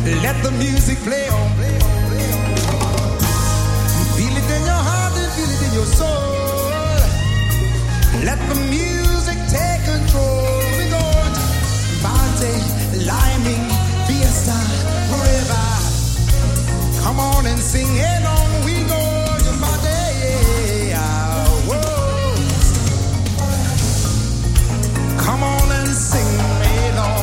Let the music play on. Feel it in your heart and feel it in your soul. Let the music take control. We're going to party, liming, fiesta, forever. Come on and sing along. We go to party. Whoa. Come on and sing along.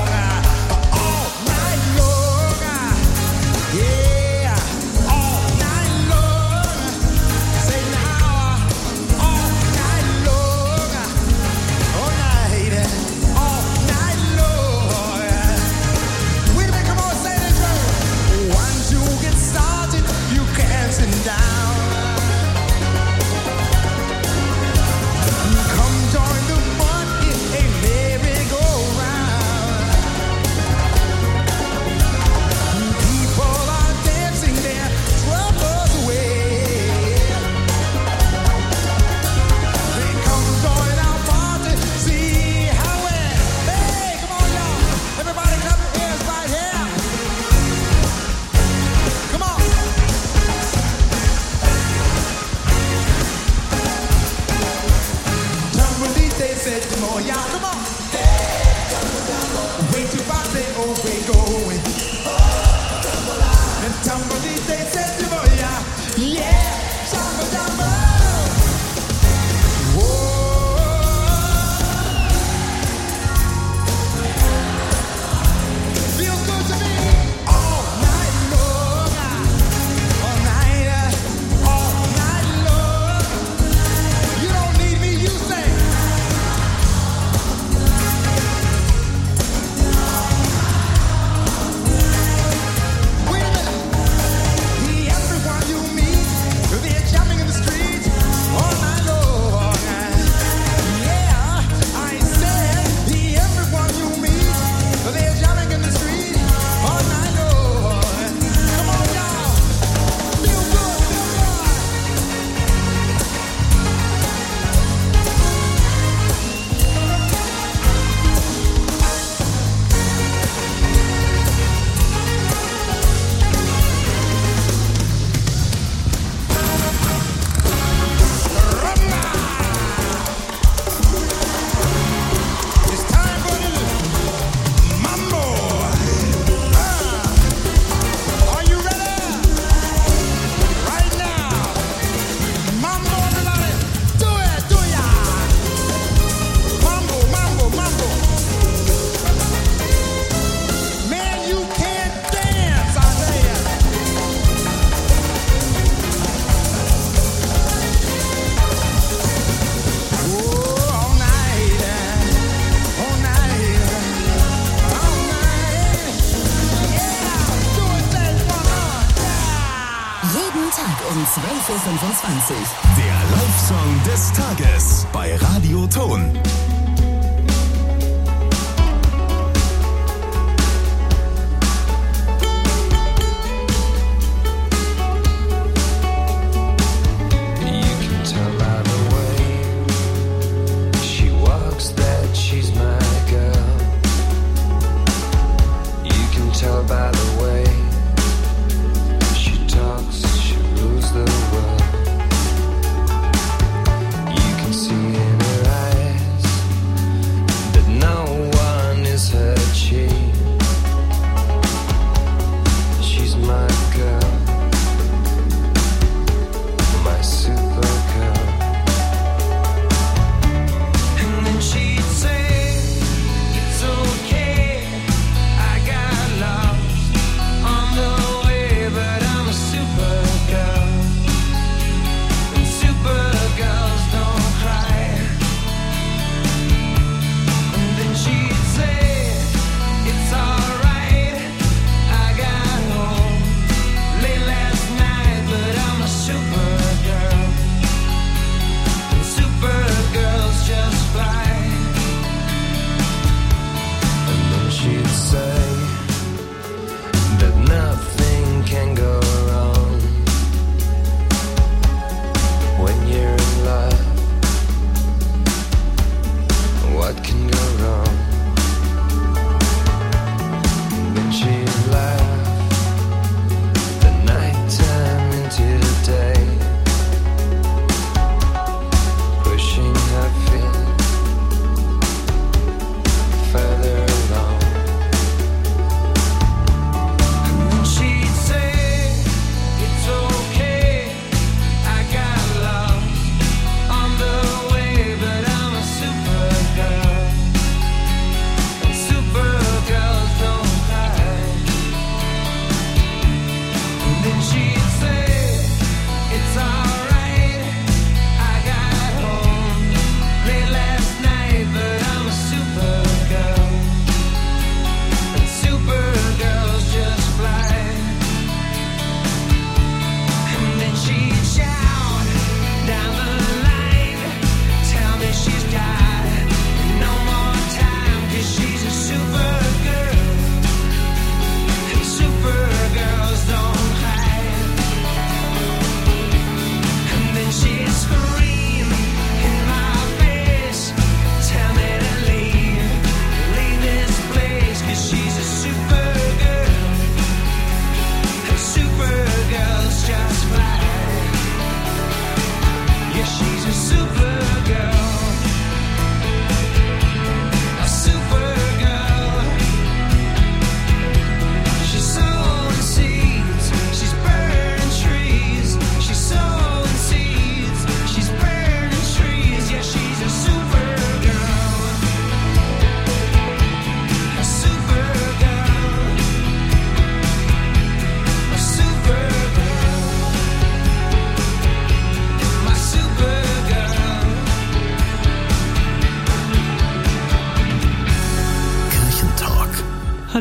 um 12.25 Uhr. Der Live-Song des Tages bei Radio Ton.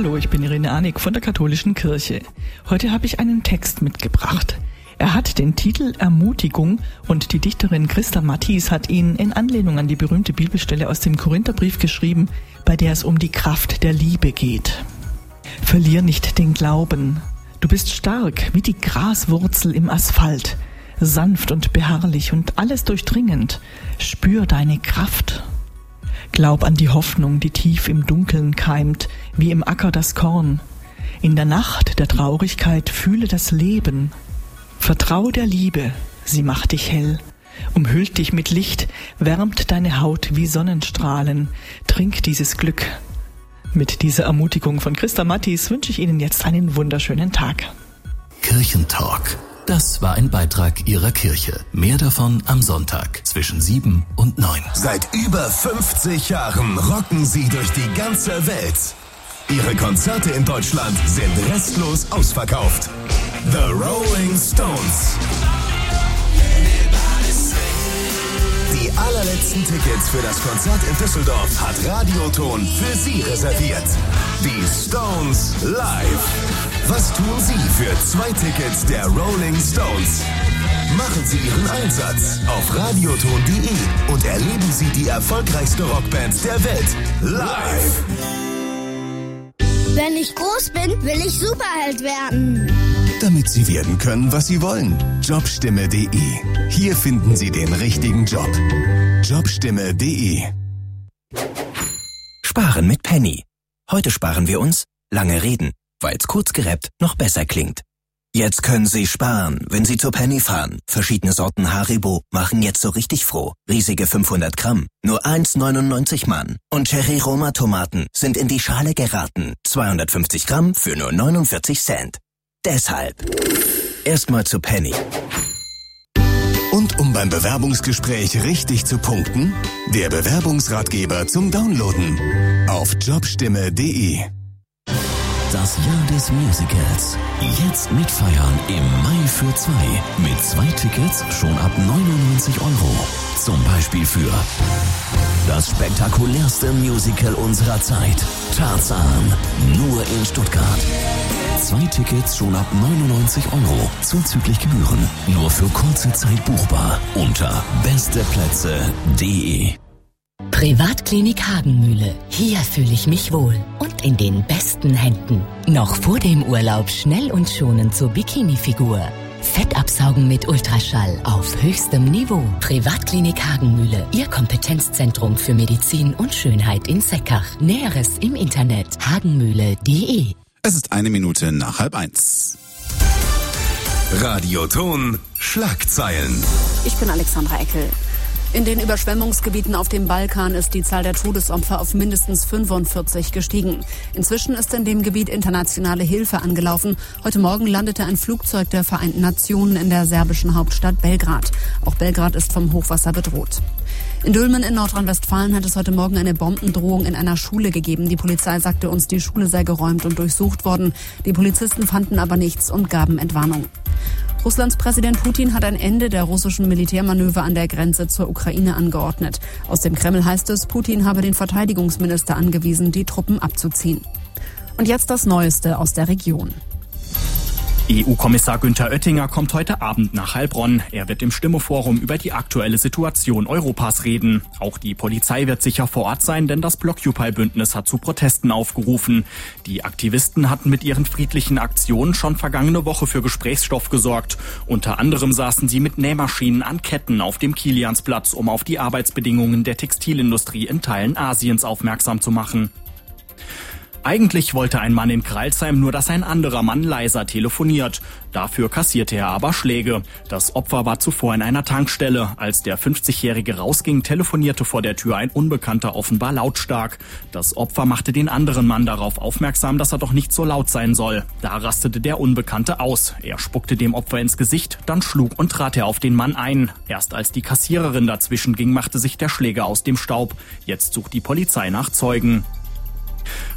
Hallo, ich bin Irene Arnig von der Katholischen Kirche. Heute habe ich einen Text mitgebracht. Er hat den Titel Ermutigung und die Dichterin Christa Matthys hat ihn in Anlehnung an die berühmte Bibelstelle aus dem Korintherbrief geschrieben, bei der es um die Kraft der Liebe geht. Verlier nicht den Glauben. Du bist stark wie die Graswurzel im Asphalt, sanft und beharrlich und alles durchdringend. Spür deine Kraft. Glaub an die Hoffnung, die tief im Dunkeln keimt, wie im Acker das Korn. In der Nacht der Traurigkeit fühle das Leben. Vertrau der Liebe, sie macht dich hell, umhüllt dich mit Licht, wärmt deine Haut wie Sonnenstrahlen. Trink dieses Glück. Mit dieser Ermutigung von Christa Matthys wünsche ich Ihnen jetzt einen wunderschönen Tag. Kirchentalk. Das war ein Beitrag Ihrer Kirche. Mehr davon am Sonntag zwischen 7 und 9. Seit über 50 Jahren rocken Sie durch die ganze Welt. Ihre Konzerte in Deutschland sind restlos ausverkauft. The Rolling Stones. Die allerletzten Tickets für das Konzert in Düsseldorf hat Radioton für Sie reserviert. Die Stones live. Was tun Sie für 2 Tickets der Rolling Stones? Machen Sie Ihren Einsatz auf radioton.de und erleben Sie die erfolgreichste Rockband der Welt live. Wenn ich groß bin, will ich Superheld werden. Damit Sie werden können, was Sie wollen. Jobstimme.de. Hier finden Sie den richtigen Job. Jobstimme.de. Sparen mit Penny. Heute sparen wir uns lange reden, weil's kurz gerappt noch besser klingt. Jetzt können Sie sparen, wenn Sie zur Penny fahren. Verschiedene Sorten Haribo machen jetzt so richtig froh. Riesige 500 Gramm, nur 1,99 Mann. Und Cherry Roma Tomaten sind in die Schale geraten. 250 Gramm für nur 49 Cent. Deshalb erstmal zu Penny. Und um beim Bewerbungsgespräch richtig zu punkten, der Bewerbungsratgeber zum Downloaden auf jobstimme.de. Das Jahr des Musicals. Jetzt mitfeiern im Mai für 2. Mit 2 Tickets schon ab 99 €. Zum Beispiel für das spektakulärste Musical unserer Zeit, Tarzan, nur in Stuttgart. 2 Tickets schon ab 99 € zuzüglich Gebühren. Nur für kurze Zeit buchbar unter besteplätze.de. Privatklinik Hagenmühle. Hier fühle ich mich wohl und in den besten Händen. Noch vor dem Urlaub schnell und schonend zur Bikini-Figur. Fettabsaugen mit Ultraschall auf höchstem Niveau. Privatklinik Hagenmühle. Ihr Kompetenzzentrum für Medizin und Schönheit in Seckach. Näheres im Internet hagenmühle.de. Es ist 1 Minute nach 12:30. Radioton Schlagzeilen. Ich bin Alexandra Eckel. In den Überschwemmungsgebieten auf dem Balkan ist die Zahl der Todesopfer auf mindestens 45 gestiegen. Inzwischen ist in dem Gebiet internationale Hilfe angelaufen. Heute Morgen landete ein Flugzeug der Vereinten Nationen in der serbischen Hauptstadt Belgrad. Auch Belgrad ist vom Hochwasser bedroht. In Dülmen in Nordrhein-Westfalen hat es heute Morgen eine Bombendrohung in einer Schule gegeben. Die Polizei sagte uns, die Schule sei geräumt und durchsucht worden. Die Polizisten fanden aber nichts und gaben Entwarnung. Russlands Präsident Putin hat ein Ende der russischen Militärmanöver an der Grenze zur Ukraine angeordnet. Aus dem Kreml heißt es, Putin habe den Verteidigungsminister angewiesen, die Truppen abzuziehen. Und jetzt das Neueste aus der Region. EU-Kommissar Günther Oettinger kommt heute Abend nach Heilbronn. Er wird im Stimmeforum über die aktuelle Situation Europas reden. Auch die Polizei wird sicher vor Ort sein, denn das Blockupy-Bündnis hat zu Protesten aufgerufen. Die Aktivisten hatten mit ihren friedlichen Aktionen schon vergangene Woche für Gesprächsstoff gesorgt. Unter anderem saßen sie mit Nähmaschinen an Ketten auf dem Kiliansplatz, um auf die Arbeitsbedingungen der Textilindustrie in Teilen Asiens aufmerksam zu machen. Eigentlich wollte ein Mann in Crailsheim nur, dass ein anderer Mann leiser telefoniert. Dafür kassierte er aber Schläge. Das Opfer war zuvor in einer Tankstelle. Als der 50-Jährige rausging, telefonierte vor der Tür ein Unbekannter offenbar lautstark. Das Opfer machte den anderen Mann darauf aufmerksam, dass er doch nicht so laut sein soll. Da rastete der Unbekannte aus. Er spuckte dem Opfer ins Gesicht, dann schlug und trat er auf den Mann ein. Erst als die Kassiererin dazwischen ging, machte sich der Schläger aus dem Staub. Jetzt sucht die Polizei nach Zeugen.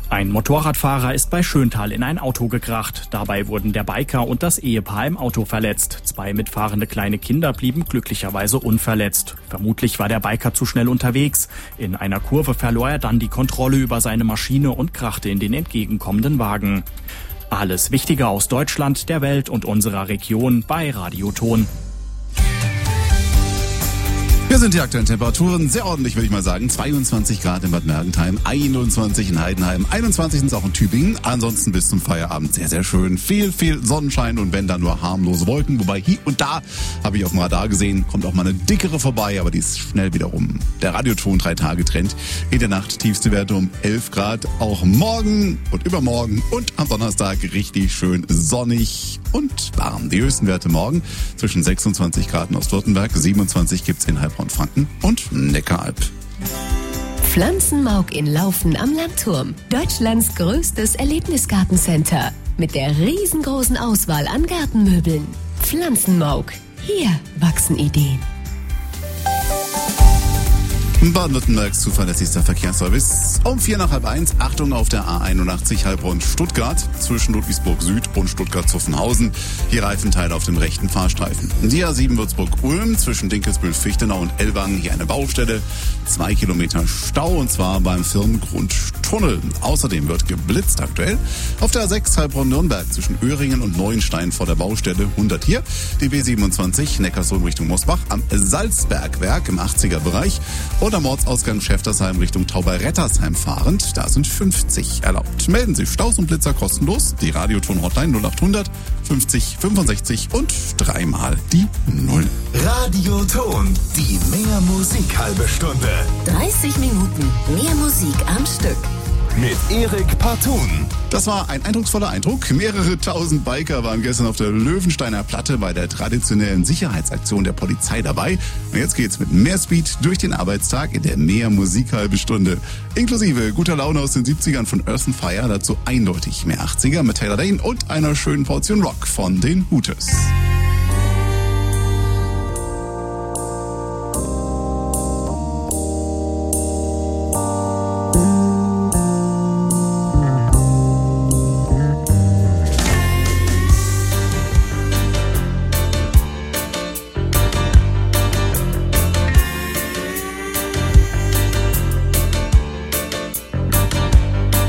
Ein Motorradfahrer ist bei Schöntal in ein Auto gekracht. Dabei wurden der Biker und das Ehepaar im Auto verletzt. 2 mitfahrende kleine Kinder blieben glücklicherweise unverletzt. Vermutlich war der Biker zu schnell unterwegs. In einer Kurve verlor er dann die Kontrolle über seine Maschine und krachte in den entgegenkommenden Wagen. Alles Wichtige aus Deutschland, der Welt und unserer Region bei Radioton. Hier sind die aktuellen Temperaturen, sehr ordentlich würde ich mal sagen, 22 Grad in Bad Mergentheim, 21 in Heidenheim, 21 sind es auch in Tübingen, ansonsten bis zum Feierabend sehr, sehr schön, viel Sonnenschein und wenn dann nur harmlose Wolken, wobei hier und da, habe ich auf dem Radar gesehen, kommt auch mal eine dickere vorbei, aber die ist schnell wieder rum. Der Radioton 3-Tage-Trend, in der Nacht tiefste Werte um 11 Grad, auch morgen und übermorgen und am Donnerstag richtig schön sonnig und warm. Die höchsten Werte morgen zwischen 26 Grad in Ostwürttemberg, 27 gibt's in Heilbronn-Franken und Neckaralb. Pflanzenmauk in Laufen am Landturm. Deutschlands größtes Erlebnisgartencenter. Mit der riesengroßen Auswahl an Gartenmöbeln. Pflanzenmauk. Hier wachsen Ideen. Baden-Württembergs zuverlässigster Verkehrsservice. Um 1:45. Achtung auf der A81 Heilbronn-Stuttgart zwischen Ludwigsburg Süd und Stuttgart-Zuffenhausen. Hier Reifenteile auf dem rechten Fahrstreifen. Die A7 Würzburg-Ulm zwischen Dinkelsbühl-Fichtenau und Ellwangen. Hier eine Baustelle. 2 Kilometer Stau und zwar beim Firmengrundtunnel. Außerdem wird geblitzt aktuell. Auf der A6 Heilbronn-Nürnberg zwischen Öhringen und Neuenstein vor der Baustelle 100 hier. Die B27 Neckarsulm Richtung Mosbach am Salzbergwerk im 80er-Bereich. Und am Ortsausgang Schäftersheim Richtung Tauber-Rettersheim fahrend, da sind 50 erlaubt. Melden Sie Staus und Blitzer kostenlos, die Radioton-Hotline 0800 50 65 und 3-mal die 0. Radioton, die mehr Musik halbe Stunde. 30 Minuten mehr Musik am Stück. Mit Erik Partun. Das war ein eindrucksvoller Eindruck. Mehrere tausend Biker waren gestern auf der Löwensteiner Platte bei der traditionellen Sicherheitsaktion der Polizei dabei. Und jetzt geht's mit mehr Speed durch den Arbeitstag in der mehr Musik halbe Stunde. Inklusive guter Laune aus den 70ern von Earth & Fire, dazu eindeutig mehr 80er mit Taylor Dane und einer schönen Portion Rock von den Hooters.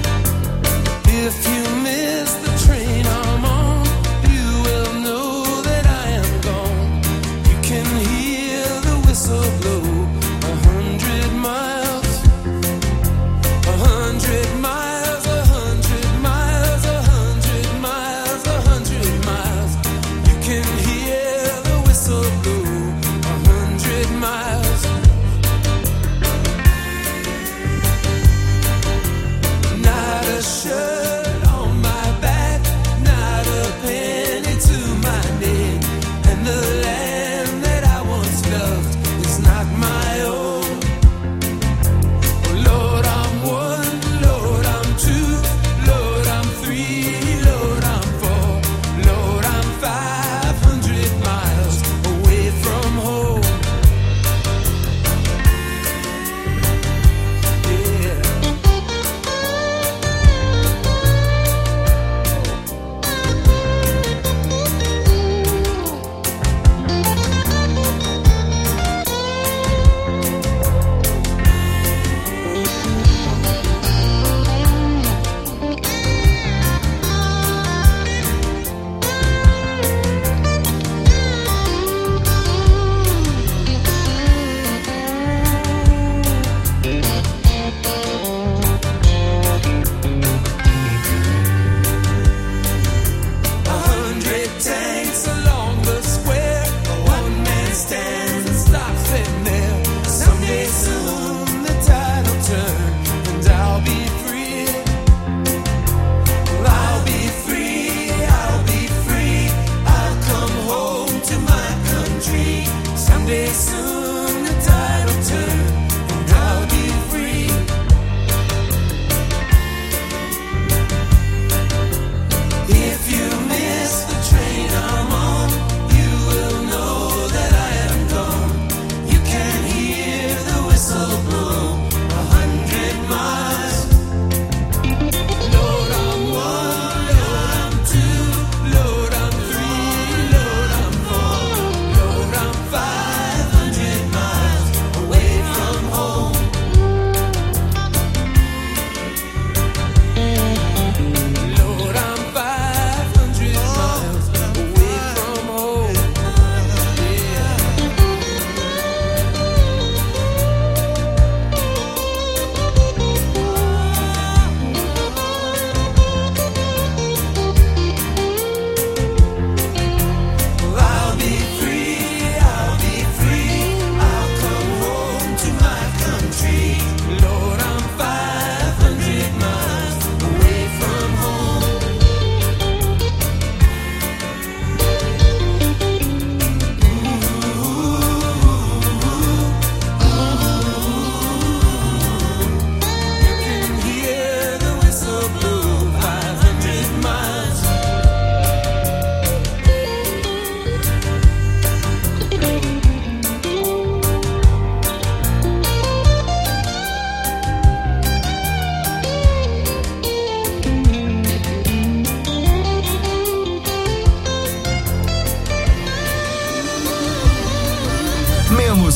If you miss the train I'm on, you will know that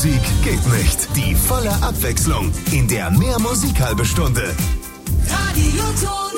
Musik geht nicht. Die volle Abwechslung in der Mehr Musik halbe Stunde. Radio Ton.